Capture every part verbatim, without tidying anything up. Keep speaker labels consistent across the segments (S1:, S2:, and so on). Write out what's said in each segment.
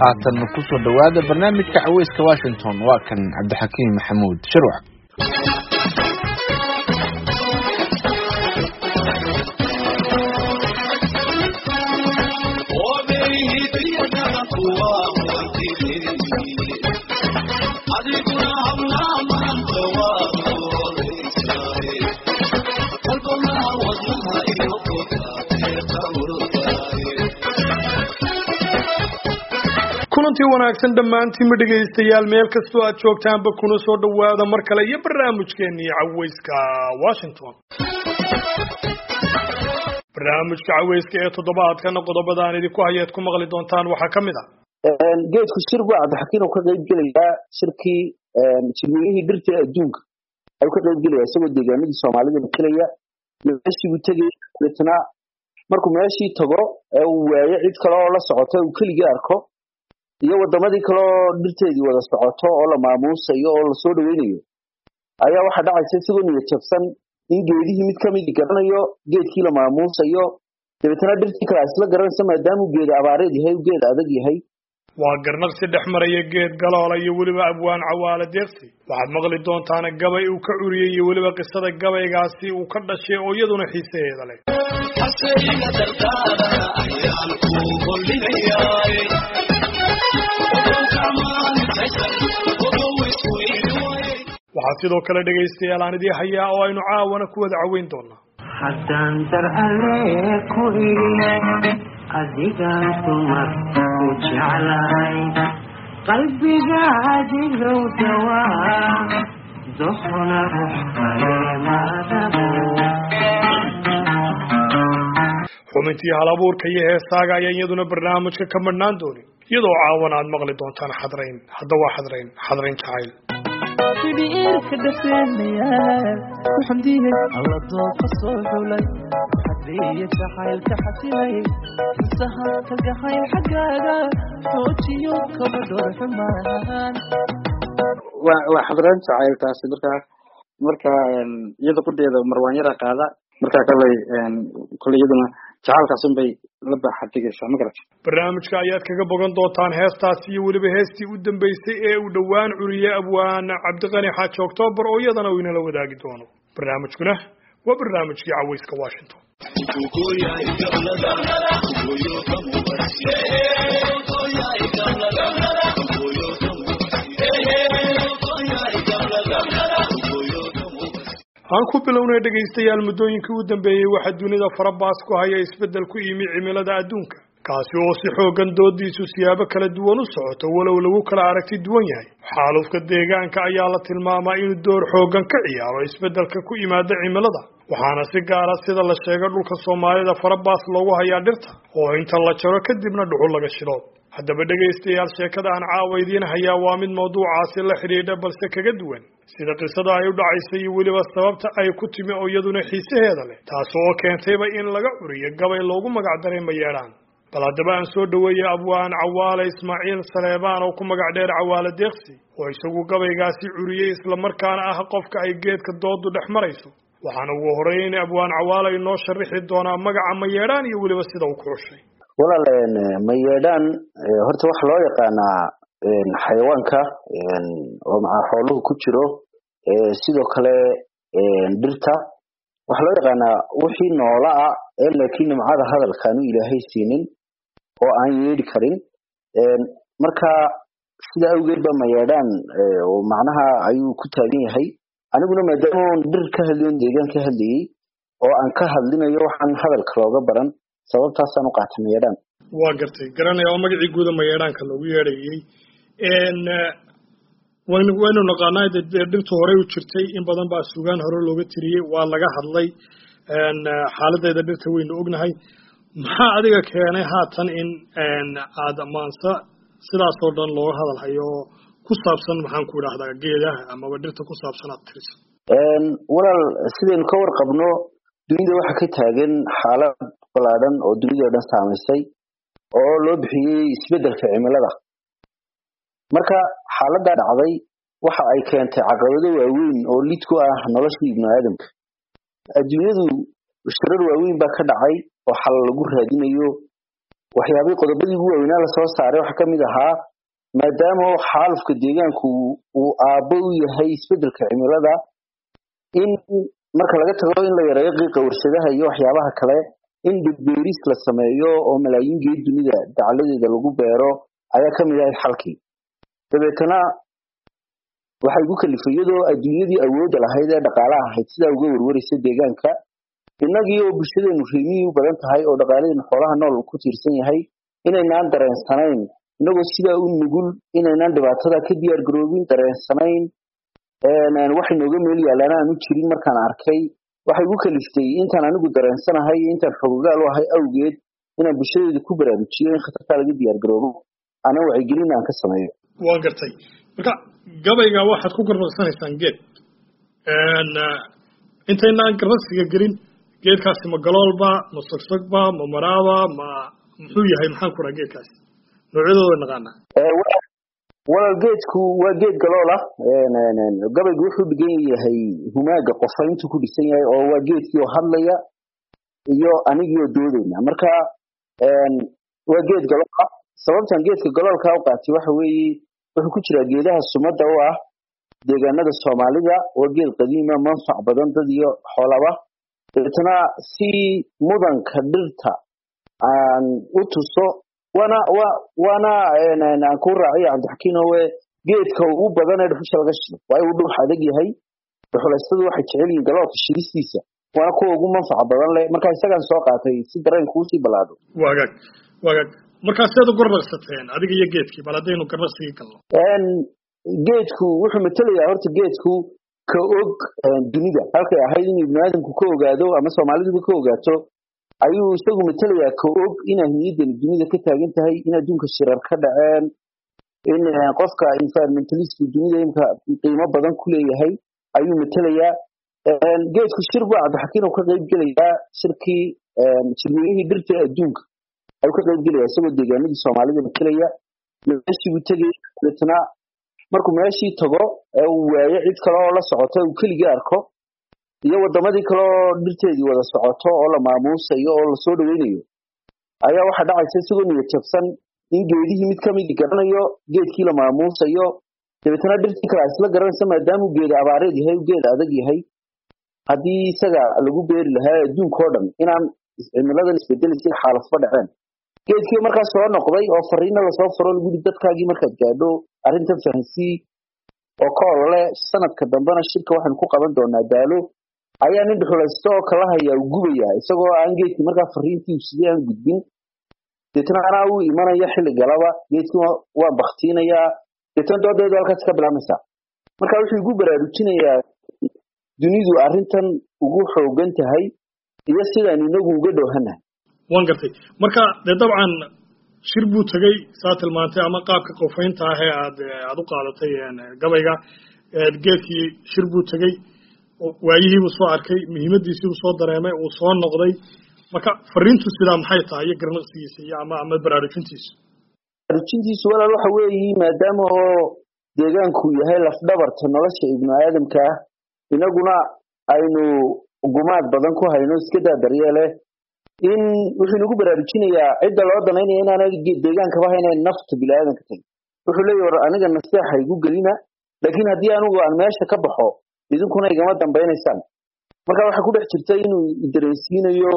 S1: haatan ku soo dhawaada barnaamijka caweyska Washington waa kan Cabdixakiim Maxamuud Shirwac.
S2: kulantii wanaagsan dhamaantiin ma dhageystayaal meel kastoo aad joogtaanba kuna soo dhawaada mar kale iyo barnaamijkeennii caweyska Washington. barnaamijka caweyska ee toddobaadkan qodobada aan idinku hayeed ku maqli doontaan waxaa ka mid ah
S3: geedku shirku Cabdixakiim oo ka qayb galaya shirkii jirmiyihii dhirta adduunka ay ka qayb galaya isagoo deegaanadii Soomaalida matalaya meeshii uu tagay dadna markuu meeshii tago ee uu waayo cid kale oo la socota uu kaliya arko iyo wadamadii kale oo dhirteedii wada socoto oo la maamuusayo oo la soo dhaweynayo ayaa waxa dhacaysa sidoo niyad jabsan in geedihii mid kamid garanayo geedkii la maamuusayo dadna dhirtii kale isla garanaysa maadaama geed abaareed yahay geed adag yahay
S2: waa garnaqsi dhex maraya geed galoola iyo weliba abwaan cawaale deeqsi waxaad maqli doontaan gabay uu ka uriyay iyo weliba qisada gabaygaasi uu ka dhashay oo iyaduna xiisaheeda leh waxaa sidoo kale dhageystayaal aan idii hayaa oo aynu caawana ku wada caweyn doonaa
S4: haddaan dar alle ku iri adigaan dumar ku jeclahay qalbiga adigow dawaa doqona rux kale maadabo
S2: xubintii hal abuurka iyo heesaaga ayaan iyaduna barnaamijka ka madhnaan doonin iyadoo caawana aad maqli doontaan xadrayn hadda waa xadrayn xadrayn jacayl
S5: biirka dhafeenaya xamdiye alla dooqa soo xulay xadriye jacaylka xasilay intaha ka gahay xagaaga xoojiyo kama dhorxumaan
S6: waa waa xadrayn jacayltaasi markaa markaa iyada qudeeda marwaan yara qaada markaa kale kale iyaduna jacalkaasun bay la baaxatigaysaa ma garat
S2: barnaamijka ayaad kaga bogan doontaan heestaasi iyo weliba heestii u dambeysay ee uu dhowaan curiyay abwaan Cabdiqani Xaaji Oktoobar oo iyadana uu inala wadaagi doono barnaamijkuna waa barnaamijkii caweyska Washington. aan ku bilownay dhageystayaal muddooyinkii u dambeeyay waxa dunida farabaas ku haya isbedel ku yimi cimilada adduunka kaasi oo si xoogan doodiisu siyaabo kala duwan u socoto walow lagu kala aragti duwan yahay xaalufka deegaanka ayaa la tilmaamaa inuu door xoogan ka ciyaaro isbedelka ku yimaada cimilada waxaana si gaara sida la sheegay dhulka Soomaalida farabaas loogu hayaa dhirta oo inta la jaro kadibna dhuxul laga shilo haddaba dhageystayaal sheekada aan caawidiin hayaa waa mid mawduucaasi la xiriidha balse kaga duwan sida qisada ay u dhacaysay iyo weliba sababta ay ku timi oo iyaduna xiisaheeda leh taas oo keentayba in laga curiyo gabay loogu magac daray Mayeedhaan bal haddaba aan soo dhaweeyay abwaan Cawaale Ismaaciil Saleebaan oo ku magac dheer Cawaale Deeqsi oo isagu gabaygaasi curiyay isla markaana ah qofka ay geedka doodu dhex marayso waxaana ugu horeeyay abwaan Cawaale inoo sharixi doonaa magaca Mayeedhaan iyo weliba sida uu ku xushay
S3: walaaleen Mayeedhaan horta wax loo yaqaanaa xayawaanka oo ma xooluhu ku jiro sidoo kale dhirta wax loo yaqaanaa wixii noolaa ee laakiin nimcada hadalkan uu Ilaahay siinin oo aan yeedhi karin marka sida awgeed ba Mayeedhaan oo macnaha ayuu ku taagan yahay aniguna maadaama dhir ka hadlayn deegaan ka hadlayay oo aan ka hadlinayo waxaan hadalka looga baran sababtaas aan u qaatay Mayeedhaan
S2: waa gartay garanaya oo magacii guud Mayeedhaanka lagu yeedhayay een waynu waynu naqaanay dhirtu hore u jirtay in badan baa suugaan hore looga tiriyay waa laga hadlay een xaaladeeda dhirta waynu ognahay maxaa adiga keenay haatan in een aad amaansa sidaas oo dhan loo hadal hayo ku saabsan maxaan ku raahdaa geedaha ama dhirta ku saabsan aad tiriso
S3: een walaal sideen ka warqabno dunida waxa ka taagan xaalad ballaaran oo dunida dhan saameysay oo loo bixiyay isbedelka cimilada marka xaaladda dhacday waxa ay keentay caqabado waaweyn oo lid ku ah nolosha ibn aadamka adduunyadu shirar waaweyn baa ka dhacay oo xal lagu raadinayo waxyaabihii qodobadii ugu waaweynaa lasoo saaray waxaa ka mid ahaa maadaama xaalufka deegaanku uu aabbo u yahay isbeddelka cimilada in marka laga tago in la yareeyo qiiqa warshadaha iyo waxyaabaha kale in dhir-beeris la sameeyo oo malaayiin geed dunida dacaladeeda lagu beero ayaa ka mid ahayd xalkii dabeetana waxay ku kalifay iyadoo adduunyadii awoodda lahayd ee dhaqaalaha ahayd sidaa uga warwaraysa deegaanka innagii oo bulshadeenu reemiyii u badan tahay oo dhaqaaladeenu xoolaha nool ku tiirsan yahay inaynaan dareensanayn inagoo sidaa u nugul inaynaan dhibaatada ka diyaar garoobin dareensanayn waxay nooga meel yaalaan aan u jirin markaan arkay waxay ku kaliftay intaan anigu dareensanahay iyo intaan xogogaal u ahay awgeed inaan bulshadeeda ku baraarujiyo in khatartaa laga diyaar garoobo ana wacyigelin aan ka sameeyo
S2: waan gartay marka gabayga waxaad ku garnaqsanaysaan geed intaynaan garnaqsiga gelin geedkaasi ma galoolba ma sogsogba ma maraaba ma muxuu yahay maxaan ku dhaha geedkaasi noocyadooda naqaanaa
S3: walaal geedku waa geed galool ah gabaygu wuxuu dhigan yahay humaaga qofayntu ku dhisan yahay oo waa geedkii oo hadlaya iyo anigii oo doodayna marka waa geed galool ah sababtan geedka galoolka u qaatay waxa weeye wuxuu ku jiraa geedaha sumadda u ah deegaanada soomaalida waa geed qadiima manfac badan dad iyo xoolaba dabeetana si mudanka dhirta aan u tuso wana wa wana aan ku raaciyo cabdixakiin oo geedka ugu badan ee dhuxusha laga shido waayo uu dhux adag yahay dhuxulaystadu waxay jecel yihiin galoolka shiristiisa waana kuwa ugu manfac badan leh marka isagaan soo qaatay si dareen kuu sii balaado
S2: waagaag waagaag markaa seed u garnaqsateen adiga iyo geedkii bal haddaynu garnaqsigii galno
S3: geedku wuxuu matelayaa horta geedku ka og dunida halkay ahayd in ibnu aadamku ka ogaado ama soomaaliduba ka ogaato ayuu isagu matelayaa ka og in ahmiyadani dunida ka taagan tahay in adduunka shirar ka dhaceen in qofka environmentalistka dunida imka qiimo badan ku leeyahay ayuu matelayaa geedku shir buu cabdixakiin uu ka qayb gelayaa shirkii shirweynihii dhirta adduunka ayuu ka qayb gelayaa isagoo deegaanadii soomaalida matelaya meeshii buu tegay dabeetana markuu meeshii tago ee uu waayo cid kale oo la socoto uu keligii arko iyo wadamadii kale oo dhirteedii wada socoto oo la maamuusayo oo lasoo dhaweynayo ayaa waxaa dhacaysa isagoo niyad jabsan in geedihii mid kamidii garanayo geedkii la maamuusayo dabeetana dhirtii kale isla garanaysa maadaamuu geeda abaareed yahay geed adag yahay haddii isaga lagu beeri lahaa adduunka oo dhan inaan cimiladan isbedelaysa xaalafba dhaceen geedkii markaas soo noqday oo fariina lasoo furo lagu yidhi dadkaagii markaad gaadho arrintan fahansii oo ka olole sanadka dambena shirka waxaynu ku qaban doonaa daalo ayaa nin dhuxulaysto oo kala hayaa u gubaya isagoo aan geedkii markaa fariintii sidii aan gudbin deetana anaa uu imanaya xilli galaba geedkii waa baktiinayaa deetana doodeedu halkaas ka bilaamaysaa marka wuxuu igu baraarujinayaa dunidu arrintan ugu xoogan tahay iyo sidaan inagu uga dhowhanahay
S2: waan gartay marka dee dabcan shir buu tegey saa tilmaantay ama qaabka qofaynta ah ee aad aad u qaadatay gabayga geedkii shir buu tegey waayihii buu soo arkay muhiimadiisii buu soo dareemay uu soo noqday marka fariintu sidaa maxay tahay iyo garnaqsigiisa iyo ama ama baraarujintiisu
S3: baraarujintiisu walaal waxa weeye maadaama oo deegaanku yahay lafdhabarta nolosha ibnu aadamka ah inaguna aynu gumaad badan ku hayno iska daa daryeele in wuxuu nagu baraarujinayaa cidda loo danaynaya inaana deegaankaba haynayn nafta biniaadanka tahay wuxuu leeyahy war aniga naseexa igu gelina laakiin haddii anigu aan meesha ka baxo idinkuna igama dambaynaysaan marka waxaa ku dhex jirta inuu dareensiinayo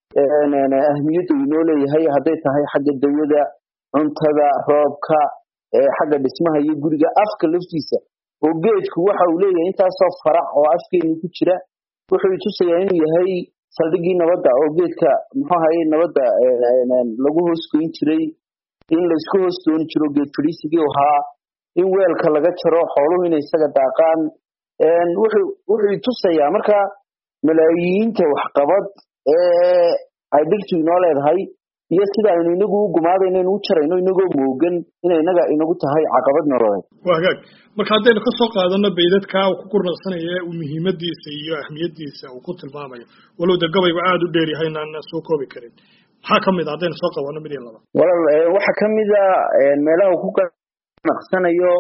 S3: ahmiyadda uu inoo leeyahay hadday tahay xagga dawada cuntada roobka xagga dhismaha iyo guriga afka laftiisa oo geedku waxa uu leeyahay intaasoo farac oo afkeenu ku jira wuxuu tusayaa inuu yahay saldhigii nabadda oo geedka muxuu ahaye nabadda lagu hoos goyn jiray in laysku hoos dooni jiro geed fadhiisigii ahaa in weelka laga jaro xooluhu inay isaga daaqaan wuxuu wuxuu tusayaa marka malaayiinta waxqabad ee ay dhirtu inoo leedahay iyo sida aynu inagu u gumaadayno inu u jarayno inagoo moogan inay inaga inagu tahay caqabad nololeed
S2: waa hagaag marka haddaynu kasoo qaadano baydadka uu ku gurnaqsanaya uu muhiimadiisa iyo ahmiyadiisa uu ku tilmaamayo walow de gabaygu aada u dheer yahay inaan soo koobi karin maxaa kamid a haddaynu soo qabano mid iyo laba
S3: walaal waxaa kamid a meelaha uu ku gurnaqsanayo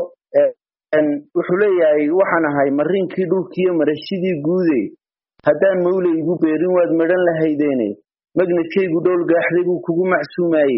S3: wuxuu leeyahay waxaan ahay marinkii dhulkiiyo marashidii guude haddaan mawleygu beerin waad madhan lahaydeene magnadkaygu dhowl gaaxday buu kugu macsuumaayey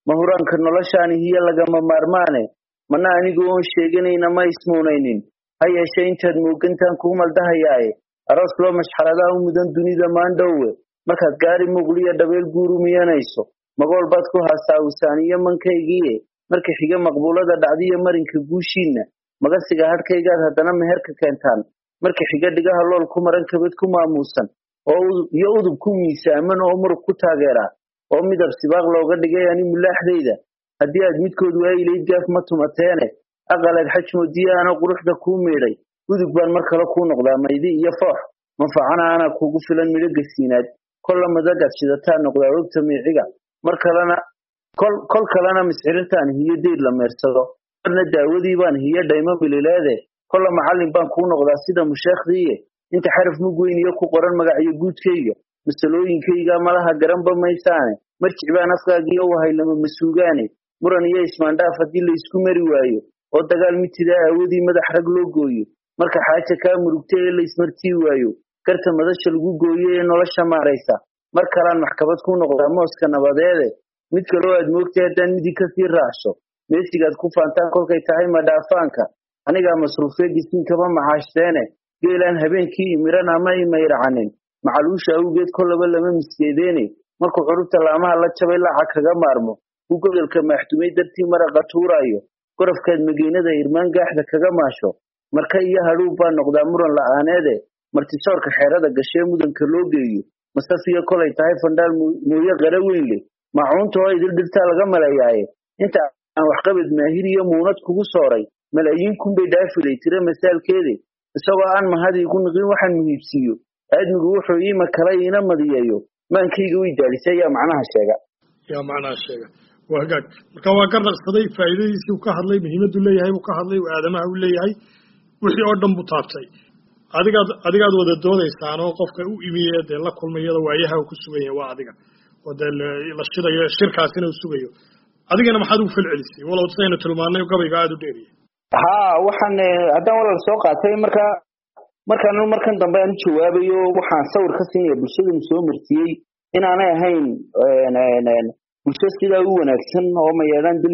S3: mahuraanka noloshaani hiya lagama maarmaane mana anigu oon sheeganayna ma ismuunaynin ha yeeshee intaad moogantaan kuu maldahayaaye aroos loo mashxaradaa u mudan dunida maandhowe markaad gaari muqliya dhabeel guurumiyanayso magool baad ku haasaawisaaniyo mankaygiie marka xiga maqbuulada dhacdiyo marinka guushiinna magasiga hadhkaygaad haddana meherka keentaan marka xiga dhigaha lool ku maran kabad ku maamuusan oo iyo udub ku miisaaman oo murug ku taageera oo midab sibaaq looga dhigay ani mulaaxdayda haddii aad midkood waayilayd gaaf ma tumateene aqalaad xajmoodiyaana quruxda kuu meedhay udug baan mar kale kuu noqdaa maydi iyo foox manfacana anaa kuugu filan midho gasiinaad kolla madagaad shidataa noqdaa ogta miiciga mar kalena kol kol kalena misxirirtaan hiyo deyd la meersado marna daawadii baan hiyo dhaymo milileede kolla macallin baan kuu noqdaa sida musheekhdiiye inta xaraf mug weyn iyo ku qoran magacyo guudkayga masalooyinkayga malaha garanba maysaane marjic baan afkaagiiyo wahay lama masuugaane muran iyo ismaandhaaf haddii la isku mari waayo oo dagaal mitidaa aawadii madax rag loo gooyo marka xaaja kaa murugta ee la ismartii waayo garta madasha lagu gooyo ee nolosha maaraysa mar kalaan maxkamad kuu noqdaa mooska nabadeede mid kaloo aad moogtay haddaan midii kasii raacso meesigaad ku faantaan kolkay tahay madhaafaanka anigaa masruufee gisiin kama maxaashteene geelaan habeenkii imiran ama imayracanin macaluusha awgeed kollaba lama miskeedeene markuu xurubta laamaha la jabay laaca kaga maarmo uu gobolka maaxtumay dartii maraqa tuuraayo gorafkaad mageynada irmaan gaaxda kaga maasho marka iyo hadhuub baa noqdaa muran la'aaneede martisoorka xeerada gashee mudanka loo geeyo masafiya kolay tahay fandhaal mooye qara weyn leh macuunta oo idil dhirtaa laga maleeyaaye inta aan waxqabad maahir iyo muunad kugu sooray malaayiin kunbay dhaafilay tira masaalkeede isagoo aan mahadii ku niqin waxaan muhiibsiiyo aadmigu wuxuu iima kala iina madiyeeyo maankayga way daalisay yaa macnaha sheega
S2: yaa macnaha sheega waa hagaag marka waa ka raqsaday faa'iidadiisii uu ka hadlay muhiimaddu leeyahay uu ka hadlay aadamaha uu leeyahay wixii oo dhan buu taabtay adigaad adigaad wada doodaysaan oo qofka u imiye dee la kulmayada waayaha uu ku sugan yahay waa adiga oo dee la shidayo shirkaasina uu sugayo adigana maxaad ugu falcelisay walow saynu tilmaanay gabayga aada u dheeriyay
S3: haa waxaan haddaan walaal soo qaatay marka markaan markan dambe aan jawaabayo waxaan sawir ka siinaya bulshadanu soo martiyey inaanay ahayn bulsho sidaa u wanaagsan oo mayeedaan